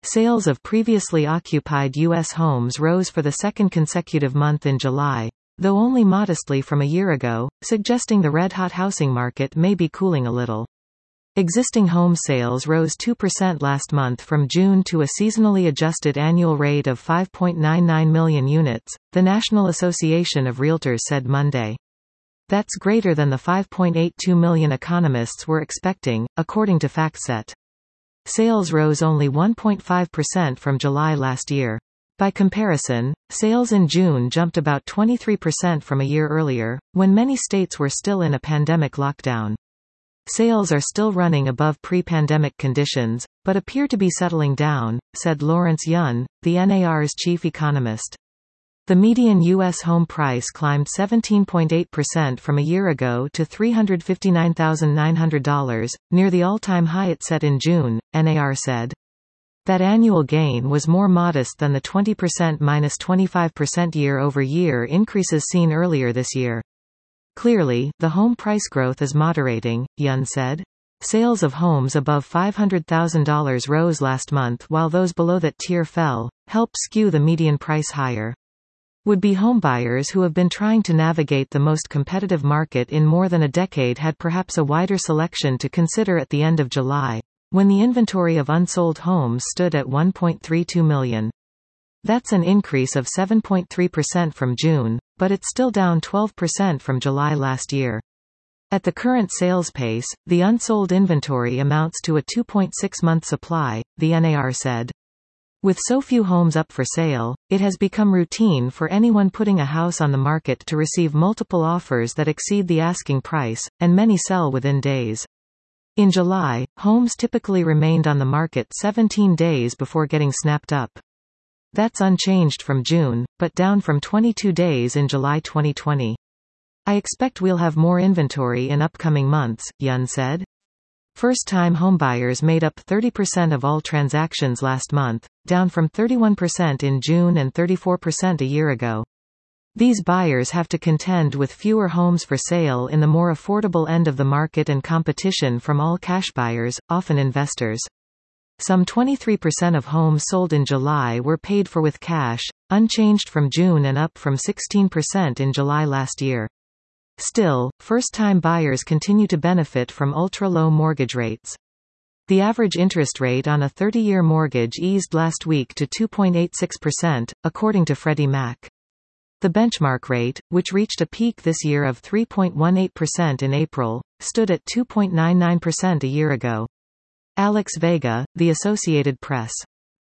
Sales of previously occupied U.S. homes rose for the second consecutive month in July, though only modestly from a year ago, suggesting the red-hot housing market may be cooling a little. Existing home sales rose 2% last month from June to a seasonally adjusted annual rate of 5.99 million units, the National Association of Realtors said Monday. That's greater than the 5.82 million economists were expecting, according to FactSet. Sales rose only 1.5% from July last year. By comparison, sales in June jumped about 23% from a year earlier, when many states were still in a pandemic lockdown. Sales are still running above pre-pandemic conditions, but appear to be settling down, said Lawrence Yun, the NAR's chief economist. The median U.S. home price climbed 17.8% from a year ago to $359,900, near the all-time high it set in June, NAR said. That annual gain was more modest than the 20%–25% year-over-year increases seen earlier this year. Clearly, the home price growth is moderating, Yun said. Sales of homes above $500,000 rose last month while those below that tier fell, helped skew the median price higher. Would-be homebuyers who have been trying to navigate the most competitive market in more than a decade had perhaps a wider selection to consider at the end of July, when the inventory of unsold homes stood at 1.32 million. That's an increase of 7.3% from June, but it's still down 12% from July last year. At the current sales pace, the unsold inventory amounts to a 2.6-month supply, the NAR said. With so few homes up for sale, it has become routine for anyone putting a house on the market to receive multiple offers that exceed the asking price, and many sell within days. In July, homes typically remained on the market 17 days before getting snapped up. That's unchanged from June, but down from 22 days in July 2020. I expect we'll have more inventory in upcoming months, Yun said. First-time homebuyers made up 30% of all transactions last month, down from 31% in June and 34% a year ago. These buyers have to contend with fewer homes for sale in the more affordable end of the market and competition from all cash buyers, often investors. Some 23% of homes sold in July were paid for with cash, unchanged from June and up from 16% in July last year. Still, first-time buyers continue to benefit from ultra-low mortgage rates. The average interest rate on a 30-year mortgage eased last week to 2.86%, according to Freddie Mac. The benchmark rate, which reached a peak this year of 3.18% in April, stood at 2.99% a year ago. Alex Vega, The Associated Press.